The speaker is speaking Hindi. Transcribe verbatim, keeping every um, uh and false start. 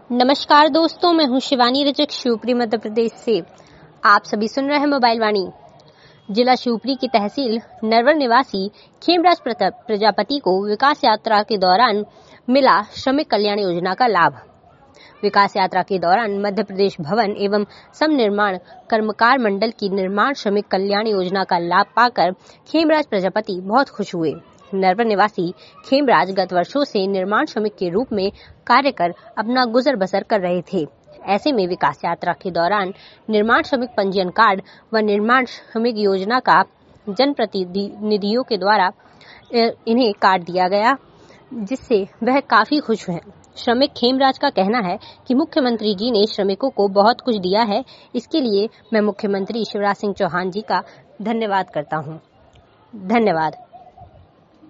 नमस्कार दोस्तों, मैं हूं शिवानी रजक, शिवपुरी मध्य प्रदेश से। आप सभी सुन रहे हैं मोबाइल वाणी। जिला शिवपुरी की तहसील नरवर निवासी खेमराज प्रजापति को विकास यात्रा के दौरान मिला श्रमिक कल्याण योजना का लाभ। विकास यात्रा के दौरान मध्य प्रदेश भवन एवं सम निर्माण कर्मकार मंडल की निर्माण श्रमिक कल्याण योजना का लाभ पाकर खेमराज प्रजापति बहुत खुश हुए। नरवर निवासी खेमराज गत वर्षों से निर्माण श्रमिक के रूप में कार्य कर अपना गुजर बसर कर रहे थे। ऐसे में विकास यात्रा के दौरान निर्माण श्रमिक पंजीयन कार्ड व निर्माण श्रमिक योजना का जनप्रतिनिधियों के द्वारा इन्हें कार्ड दिया गया, जिससे वह काफी खुश हैं। श्रमिक खेमराज का कहना है कि मुख्यमंत्री जी ने श्रमिकों को बहुत कुछ दिया है। इसके लिए मैं मुख्यमंत्री शिवराज सिंह चौहान जी का धन्यवाद करता हूँ। धन्यवाद।